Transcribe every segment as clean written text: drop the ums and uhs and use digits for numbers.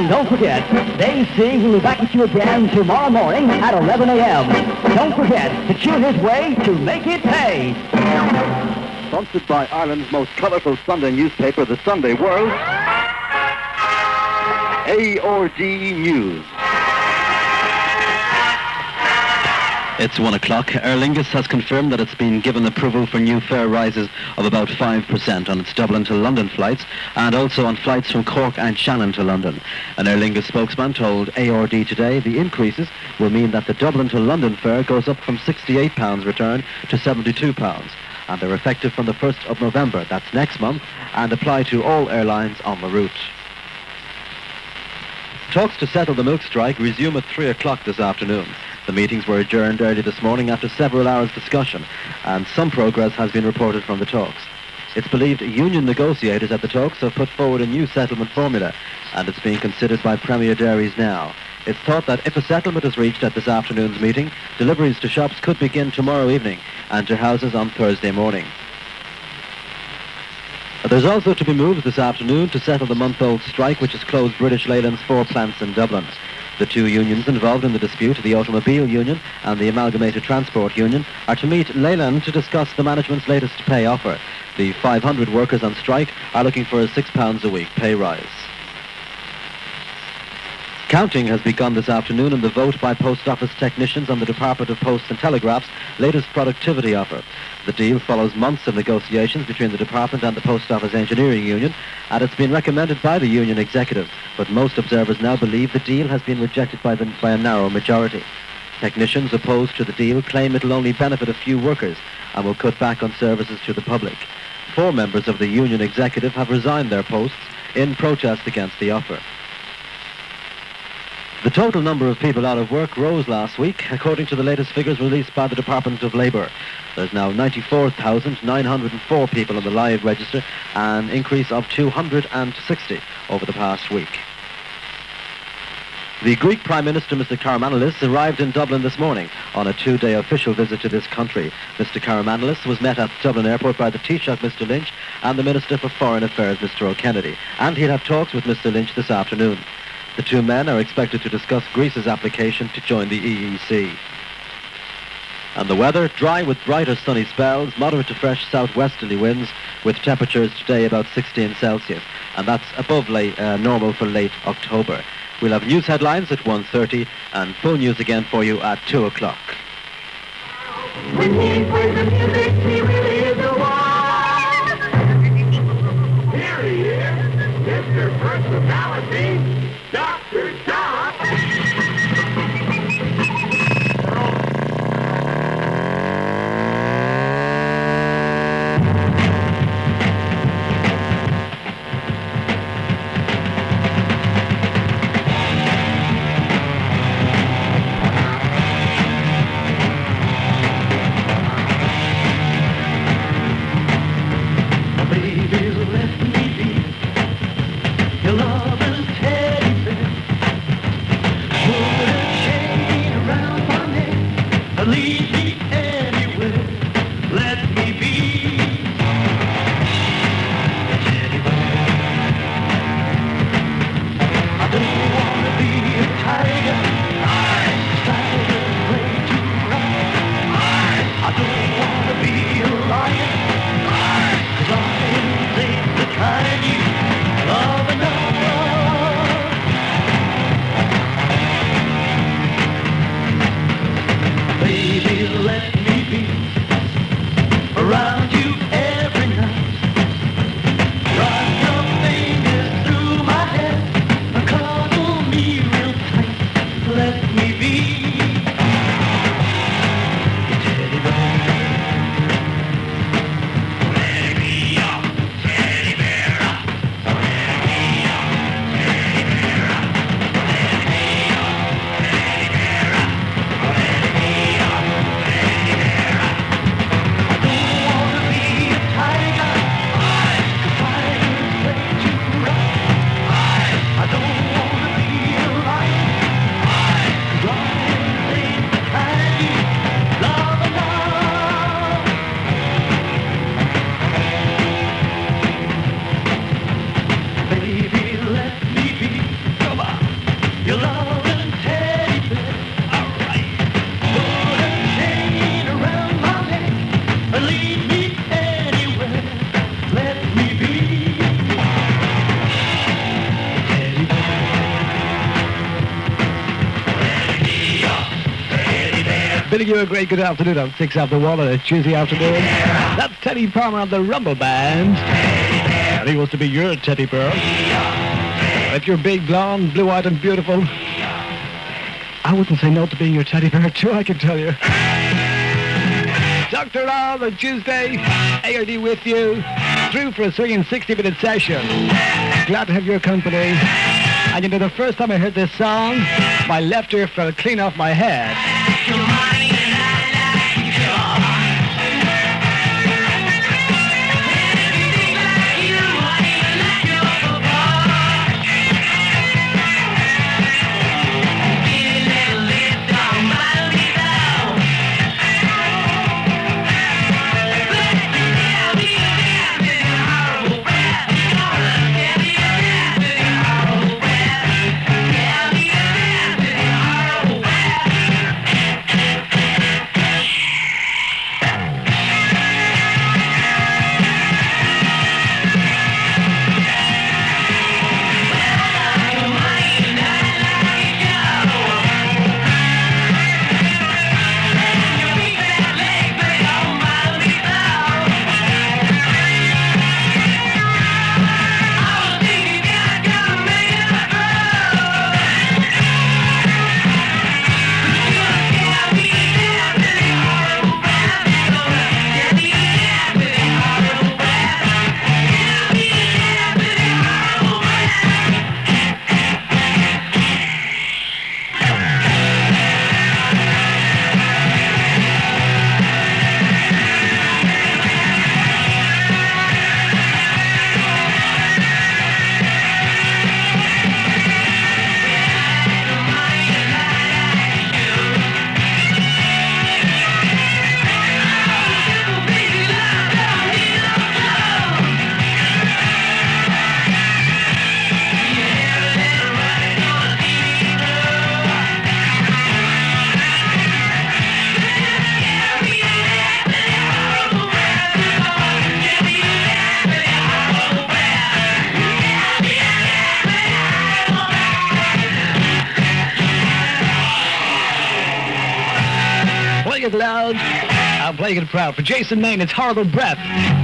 And don't forget, Dave C. will be back with you again tomorrow morning at 11 a.m. Don't forget to cheer his way to make it pay. Sponsored by Ireland's most colourful Sunday newspaper, the Sunday World, ARD News. It's 1 o'clock. Aer Lingus has confirmed that it's been given approval for new fare rises of about 5% on its Dublin to London flights and also on flights from Cork and Shannon to London. An Aer Lingus spokesman told ARD today the increases will mean that the Dublin to London fare goes up from £68 return to £72, and they're effective from the 1st of November, that's next month, and apply to all airlines on the route. Talks to settle the milk strike resume at 3 o'clock this afternoon. The meetings were adjourned early this morning after several hours' discussion, and some progress has been reported from the talks. It's believed union negotiators at the talks have put forward a new settlement formula, and it's being considered by Premier Dairies now. It's thought that if a settlement is reached at this afternoon's meeting, deliveries to shops could begin tomorrow evening and to houses on Thursday morning. There's also to be moves this afternoon to settle the month-old strike which has closed British Leyland's 4 plants in Dublin. The two unions involved in the dispute, the Automobile Union and the Amalgamated Transport Union, are to meet Leyland to discuss the management's latest pay offer. The 500 workers on strike are looking for a £6 a week pay rise. Counting has begun this afternoon in the vote by post office technicians on the Department of Post and Telegraph's latest productivity offer. The deal follows months of negotiations between the department and the Post Office Engineering Union, and it's been recommended by the union executive, but most observers now believe the deal has been rejected by a narrow majority. Technicians opposed to the deal claim it'll only benefit a few workers and will cut back on services to the public. 4 members of the union executive have resigned their posts in protest against the offer. The total number of people out of work rose last week, according to the latest figures released by the Department of Labour. There's now 94,904 people on the live register, an increase of 260 over the past week. The Greek Prime Minister, Mr. Karamanlis, arrived in Dublin this morning on a 2-day official visit to this country. Mr. Karamanlis was met at Dublin Airport by the Taoiseach, Mr. Lynch, and the Minister for Foreign Affairs, Mr. O'Kennedy, and he'll have talks with Mr. Lynch this afternoon. The two men are expected to discuss Greece's application to join the EEC. And the weather, dry with brighter sunny spells, moderate to fresh southwesterly winds, with temperatures today about 16 Celsius, and that's above normal for late October. We'll have news headlines at 1:30 and full news again for you at 2 o'clock. When he plays the music, he really is a wall. Here he is, Mr. Personality, Dr. John. Baby's left me deep. Your love is teddy bear. Bidding you a great good afternoon on 6 After 1 on a Tuesday afternoon. That's Teddy Palmer of the Rumble Band. And he wants to be your teddy bear. If you're big, blonde, blue-eyed and beautiful, I wouldn't say no to being your teddy bear too, I can tell you. Dr. Love on Tuesday, ARD with you, through for a swinging 60-minute session. Glad to have your company. And you know, the first time I heard this song, my left ear fell clean off my head. Playing it loud, I'm playing it proud. For Jason Maine, it's Horrible Breath.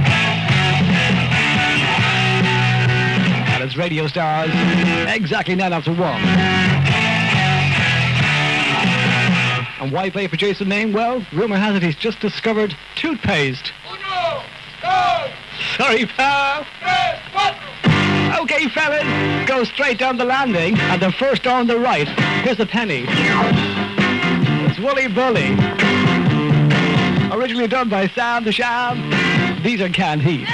And it's Radio Stars, exactly 9 after 1. And why play for Jason Maine? Well, rumor has it he's just discovered toothpaste. Uno, dos, Sorry, pal. tres, cuatro. Okay, fellas, go straight down the landing, and the first door on the right. Here's a penny. It's Wooly Bully. Originally done by Sam the Sham. These are Canned Heat.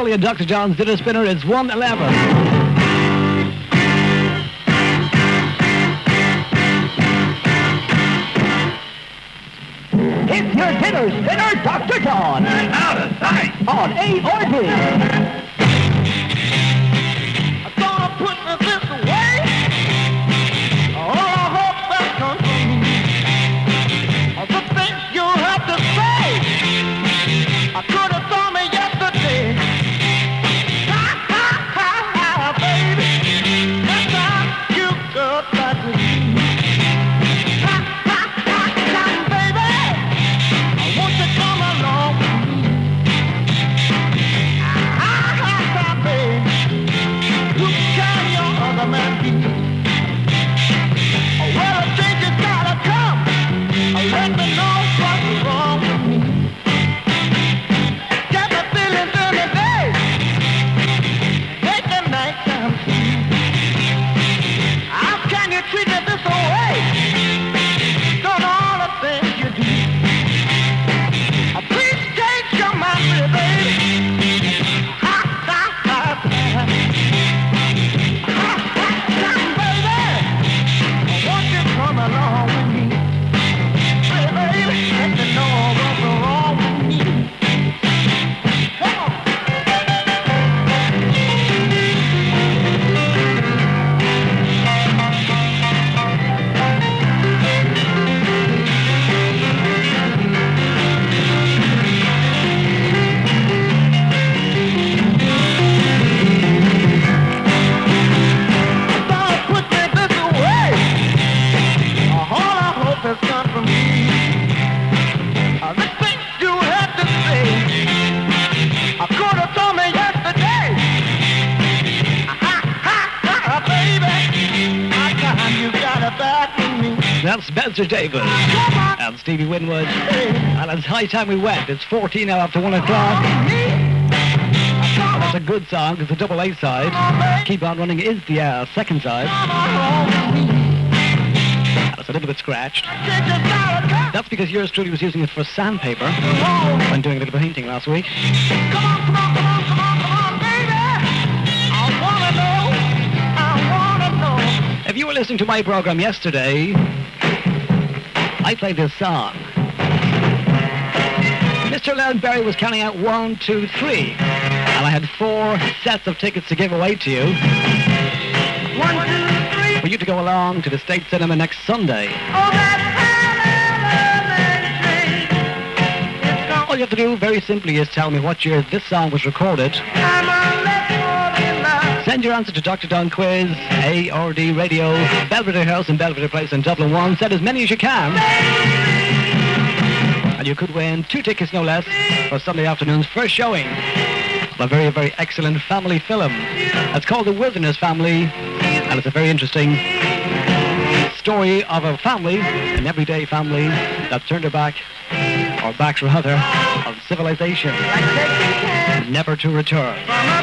Foley and Dr. John's Dinner Spinner. It's 1:11. It's your dinner spinner, Dr. John. Out of sight. On ARD. I'm gonna put this away. Oh, I hope that comes from me. The things you have to say, I could have told me yesterday. Ha, ha, ha, ha, baby. That's how you got back with me. Ha, ha, ha, ha, baby. I want you to come along with me. Ha, ha, ha, baby. Who can your other man be? Well, a change has gotta come. Let me know what's wrong with me. Get my feelings in the day. Make the night time sweet. How can you treat me this way? Done all the things you do. Please change your mind, baby. Ha, ha, ha, ha. Ha, ha, ha, baby. I want you to come along with me. Baby, let me know what's wrong with me. Come on. Don't put me this away. All I hope has come from me. The things you had to say, I could have told me yesterday. Ha, ha, ha, baby. My time you got it back with me. That's Spencer Davis Come on, and Stevie Winwood. baby. And it's high time we went. It's 14 now after 1 o'clock. That's a good song. It's a double A side. Keep On Running is the second side. It's a little bit scratched. That's because yours truly was using it for sandpaper when doing a little painting last week. Come on, come on, come on, come on, come on, baby. I wanna know. If you were listening to my program yesterday, I played this song. Mr. Len Berry was counting out 1, 2, 3. And I had 4 sets of tickets to give away to you. 1, 2, 3. For you to go along to the State Cinema next Sunday. Oh, that train. All you have to do, very simply, is tell me what year this song was recorded. I'm a little in love. Send your answer to Dr. Don Quiz, ARD Radio, Belvedere House in Belvedere Place in Dublin 1. Send as many as you can. And you could win 2 tickets, no less, for Sunday afternoon's first showing of a very, very excellent family film. It's called The Wilderness Family, and it's a very interesting story of a family, an everyday family, that turned their back, or backs rather, on civilization, never to return.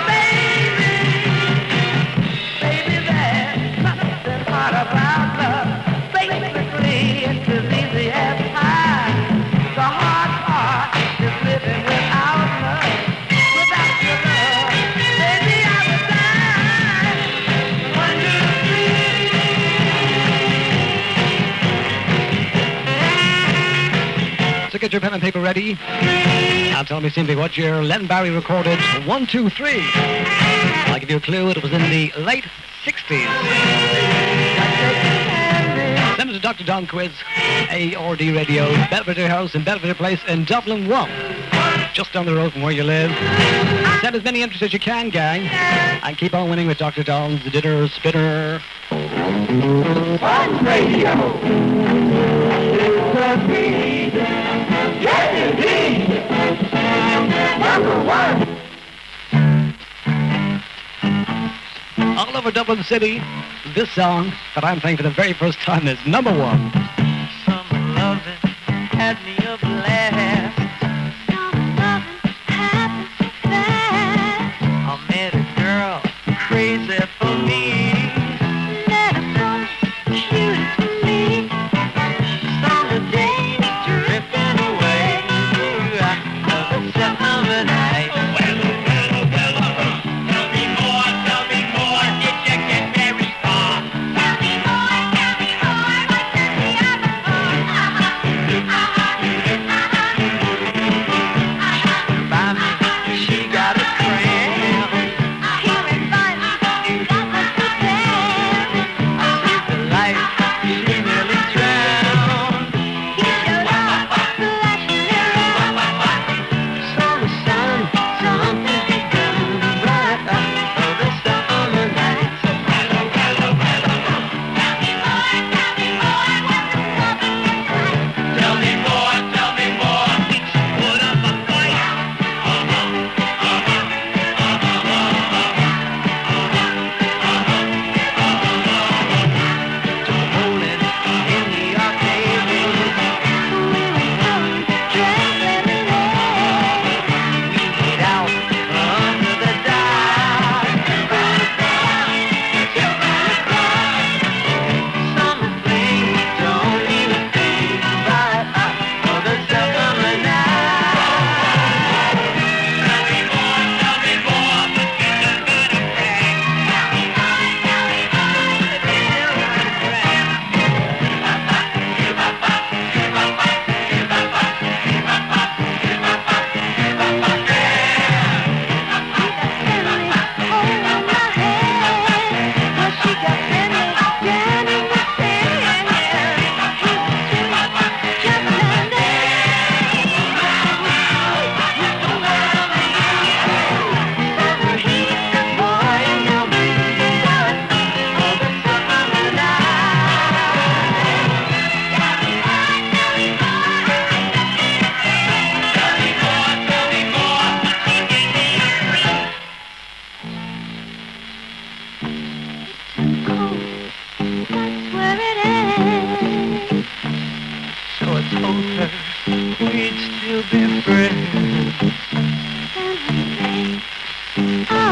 Baby, there's something hard about love. Basically, it's as easy as pie. The hard part is living without love. Without your love, baby, I would die. 1, 2, 3. So get your pen and paper ready, and tell me simply what year Len Barry recorded 1, 2, 3. I'll give you a clue. It was in the late 60s. Send it to Dr. Don Quiz, ARD Radio, Belvedere House in Belvedere Place in Dublin 1. Just down the road from where you live. Send as many entries as you can, gang. And keep on winning with Dr. Don's Dinner Spinner. Fun Radio. It's a beat. Yes, indeed. Number 1. All over Dublin City, this song that I'm playing for the very first time is number 1. Summer loving had me a blast. Summer loving happened so fast. I met a girl crazy for me. Met a girl cute for me. Summer days drifting away. Another summer night. Well, well, well,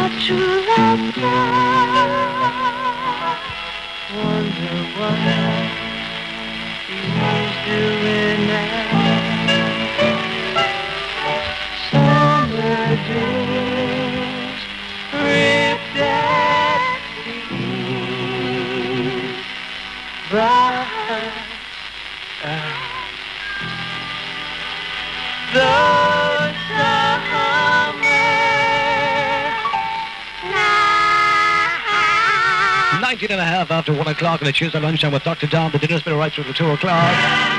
my true love does. Wonder what he's doing now. Summer days ripped at seas, bright the summer night. 19 and a half after 1 o'clock on a Tuesday lunchtime with Dr. Don. The dinner spinner right through to 2 o'clock.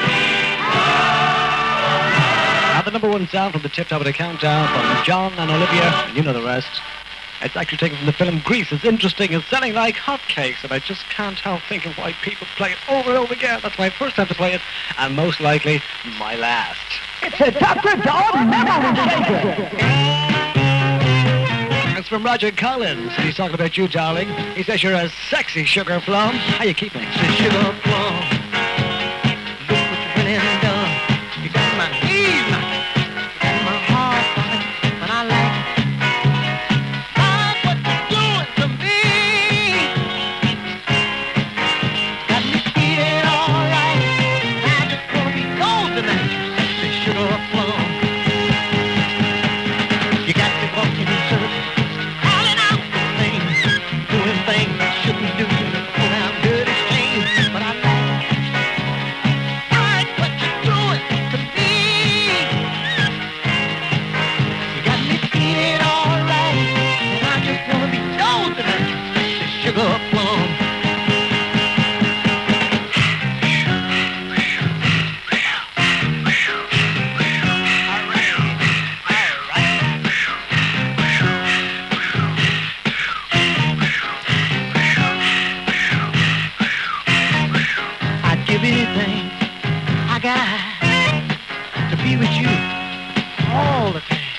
And the number one sound from the tip top of the countdown from John and Olivia. And you know the rest. It's actually taken from the film Grease. It's interesting. It's selling like hotcakes. And I just can't help thinking why people play it over and over again. That's my first time to play it. And most likely, my last. It's a Dr. Don Memory Shaker. It's from Roger Collins. He's talking about you, darling. He says you're a sexy sugar plum. How you keeping? Say, sugar plum, look what you went and done. You got my knees, you got my heart pumping when I like it. Like what you're doing to me. Got me feeling alright. I just wanna be yours tonight. Say, sugar plum, you got me walking in circles. Doing things I shouldn't do, pull down dirty stains, but I like what you're doing to me. You got me feeling alright, and I just wanna be yours tonight, the sugar plum. Anything I got to be with you all the time.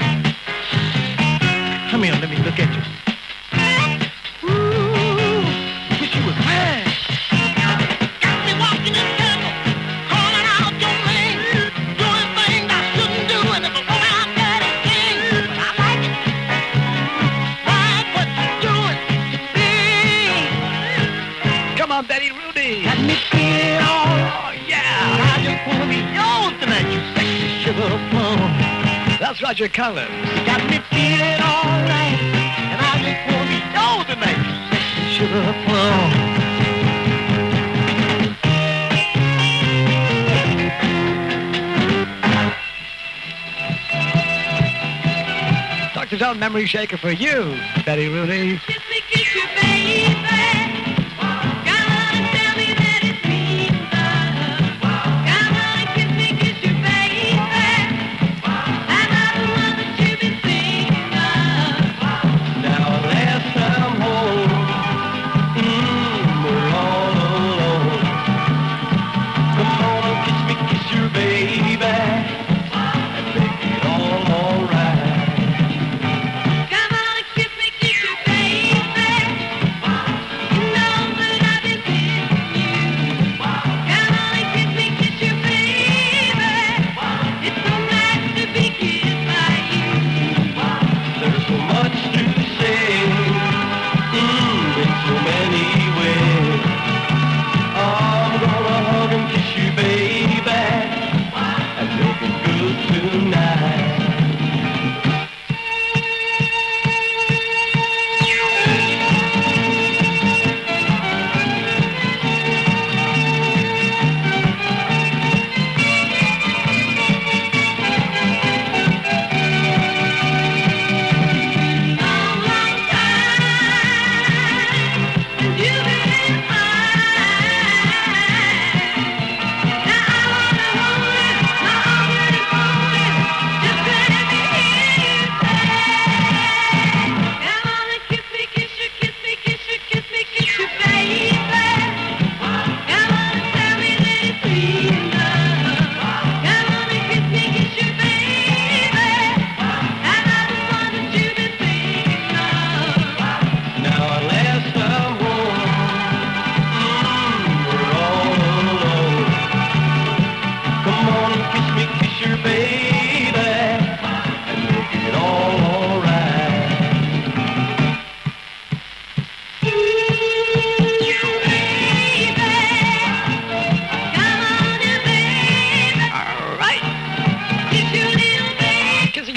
Come here, let me look at you. Ooh, wish you was mine. Got me walking in circles, calling out your name, doing things I shouldn't do, and if I go out there and sing, but I like it. Like what you're doing to me. Come on, Betty Rudy. Got me feeling all yeah. I just wanna be yours tonight, you sexy sugar plum. That's Roger Collins. You got me feeling alright, and I just wanna be yours tonight, you sexy sugar plum. Dr. John Memory Shaker for you, Betty Rooney. Kiss me, kiss you, baby.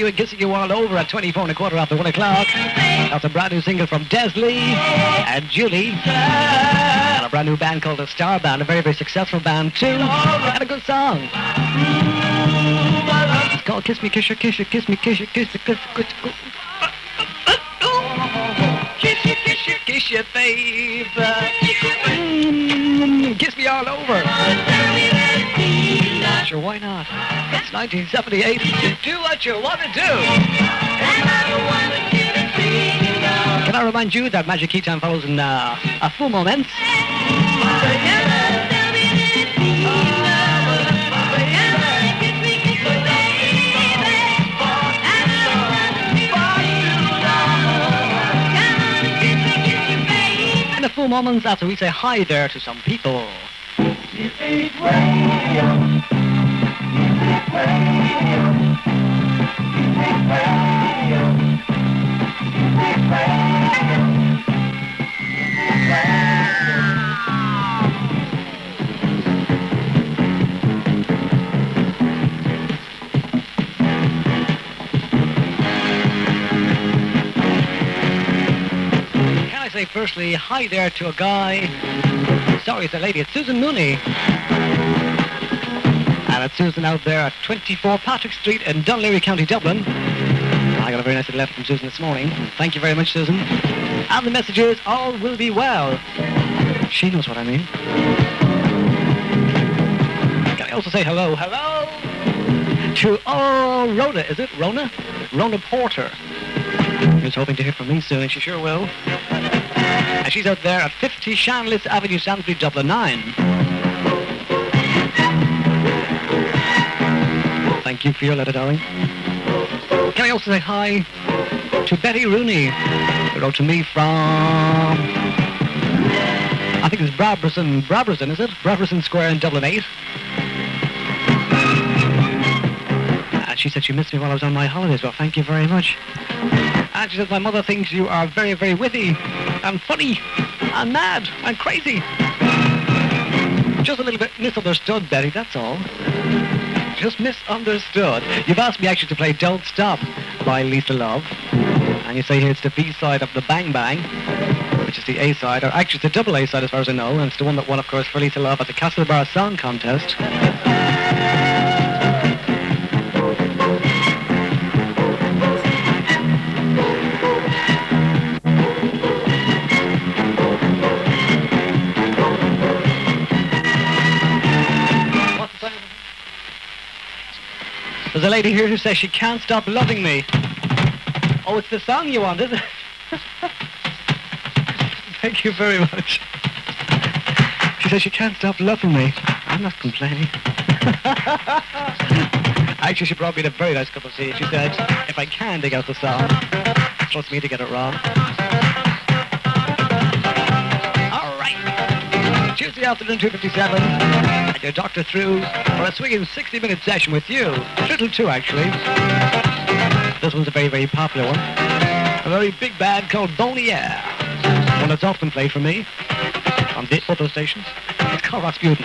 doing Kissing You All Over at 24 and a quarter after 1 o'clock. That's a brand new single from Desley and Julie. And a brand new band called the Star Band, a very, very successful band too. And a good song. It's called Kiss Me, Kiss You, Kiss You, Kiss Me, Kiss You, Kiss You, Kiss You, Kiss You. Kiss you, kiss you, kiss you, babe. Kiss me all over. Sure, why not? It's 1978. Do what you want to do. Can I remind you that Magic Key Time follows in a few moments? In a few moments after we say hi there to some people. Say firstly, hi there to a guy. Sorry, it's a lady. It's Susan Mooney. And it's Susan out there at 24 Patrick Street in Dunleary, County Dublin. I got a very nice letter from Susan this morning. Thank you very much, Susan. And the message is, all will be well. She knows what I mean. Can I also say hello? Hello to, Rhoda. Is it Rona? Rona Porter. Who's hoping to hear from me soon, and she sure will. And she's out there at 50 Shanlis Avenue, Sandbury, Dublin 9. Thank you for your letter, darling. Can I also say hi to Betty Rooney, who wrote to me from, I think it's Braberson, is it? Braberson Square in Dublin 8. And she said she missed me while I was on my holidays. Well, thank you very much. And she says, my mother thinks you are very, very witty and funny and mad and crazy. Just a little bit misunderstood, Betty, that's all. Just misunderstood. You've asked me actually to play Don't Stop by Lisa Love. And you say here it's the B-side of the Bang Bang, which is the A-side, or actually it's the double A-side as far as I know, and it's the one that won, of course, for Lisa Love at the Castlebar Song Contest. There's a lady here who says she can't stop loving me. Oh, it's the song you want, is it? Thank you very much. She says she can't stop loving me. I'm not complaining. Actually, she brought me a very nice cup of tea. She said, if I can dig out the song, trust me to get it wrong. All right. Tuesday afternoon, 2:57. And your doctor through for a swinging 60-minute session with you. Little too, actually. This one's a very, very popular one. A very big band called Boney Air. One that's often played for me on the other stations. It's called Rasputin.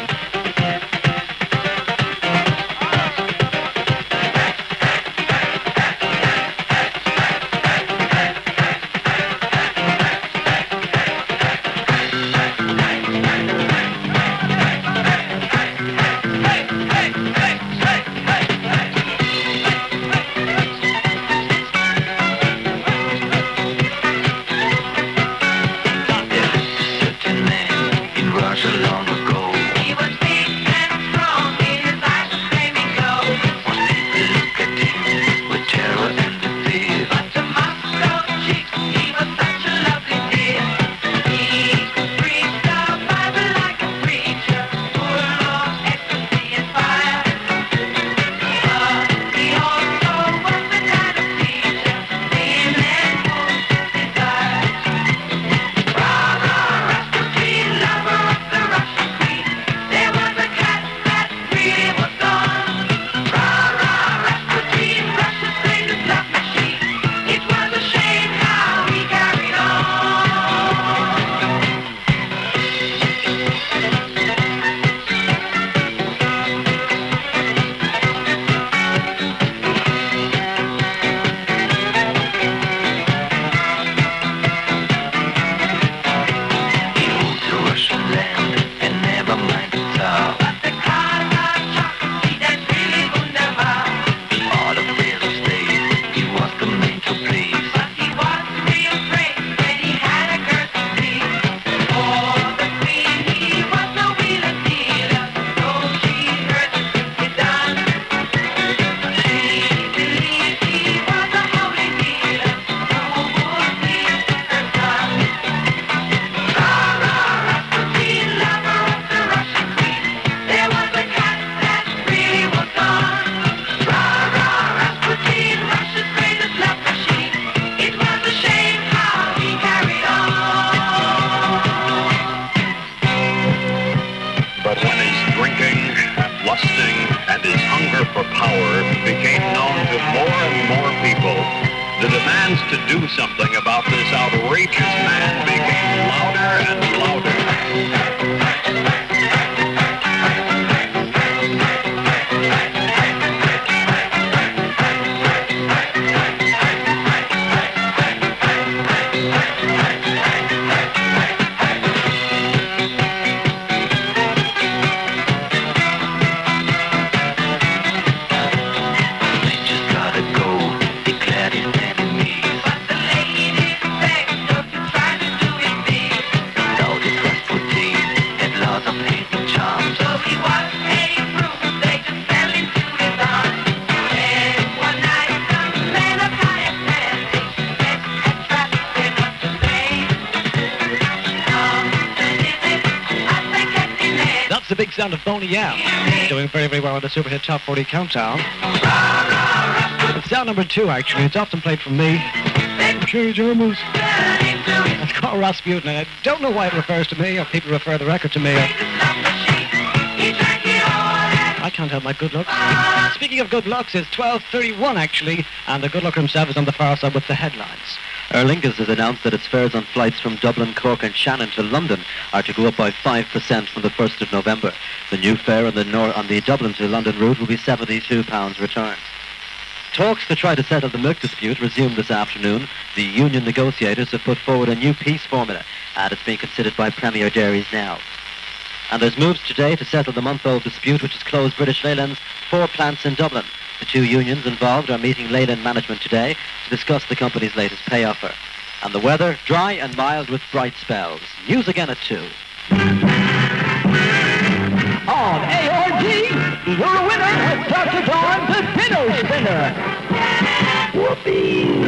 Long ago, he was big and do something about this outrageous man became louder and louder. Just gotta go, declared his enemies. But the lady begged, don't you try to do it big. No disgustful deed, and laws of painting charms. So he was a fruit, they just fell into his arms. And one night, some man of high standing met and traffic went up the lane. They kept in there. That's the big sound of Boney M. Doing very, very well on the Super Hit Top 40 Countdown. It's sound number 2, actually. It's often played from me. Cherry Germans. It's called Rasputin, and I don't know why it refers to me, or people refer the record to me. I can't help my good looks. Speaking of good looks, it's 12:31, actually, and the good looker himself is on the far side with the headlines. Aer Lingus has announced that its fares on flights from Dublin, Cork and Shannon to London are to go up by 5% from the 1st of November. The new fare on the Dublin to London route will be £72 return. Talks to try to settle the milk dispute resumed this afternoon. The union negotiators have put forward a new peace formula, and it's being considered by Premier Dairies now. And there's moves today to settle the month-old dispute which has closed British Leyland's 4 plants in Dublin. The 2 unions involved are meeting Leyland management today to discuss the company's latest pay offer. And the weather, dry and mild with bright spells. News again at 2. On ARG, you're a winner with Dr. Dawn's Dinner Spinner. Whoopee!